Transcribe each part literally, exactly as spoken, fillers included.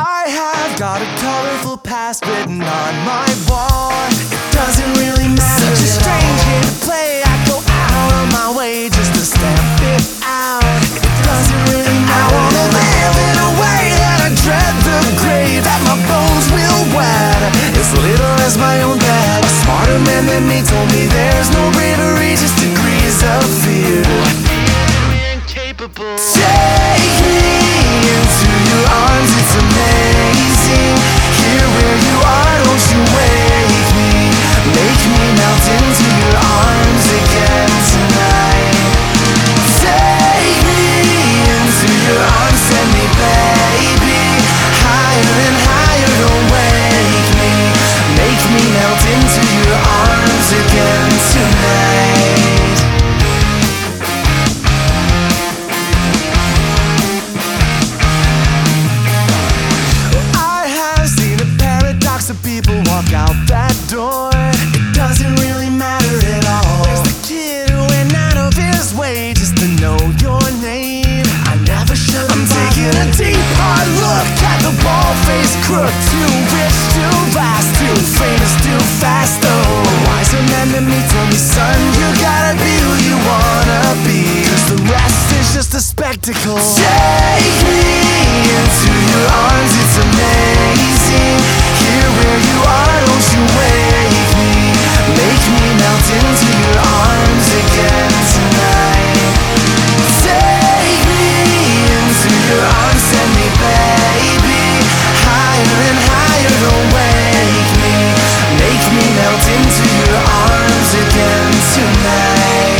I have got a colorful past written on my wall. It doesn't really matter. Such a strange game to play. I go out of my way just to stamp it out. It doesn't really matter. I wanna live in a way that I dread the grave, that my bones will wet as little as my own bed. A smarter man than me told me there's no bravery, just degrees of fear. Incapable. Take me into your arms, it's amazing. Here where you are, don't you wake me. Make me melt into your arms again tonight. Take me into your arms, send me baby higher and higher, don't wake me. Make me melt into your arms again tonight. Of people walk out that door. It doesn't really matter at all. There's the kid who went out of his way just to know your name. I never should. I'm taking a deep hard look at the bald-faced crook. Too rich, too last, too famous, too fast. Oh, a wiser man than me told me, son, you gotta be who you wanna be, 'cause the rest is just a spectacle. Take me into your arms, it's amazing. Here where you are, don't you wake me. Make me melt into your arms again tonight. Take me into your arms, send me baby higher and higher, don't wake me. Make me melt into your arms again tonight.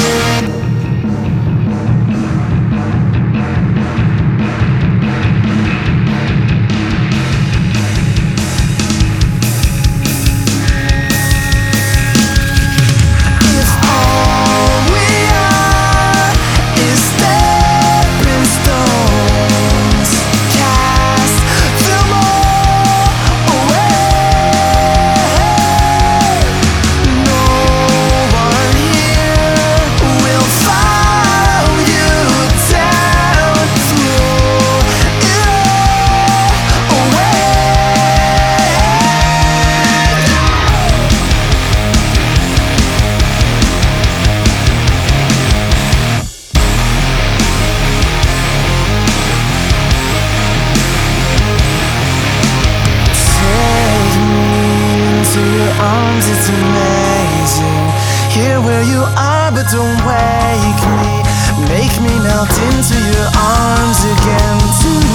Arms, it's amazing. Here where you are, but don't wake me. Make me melt into your arms again tonight.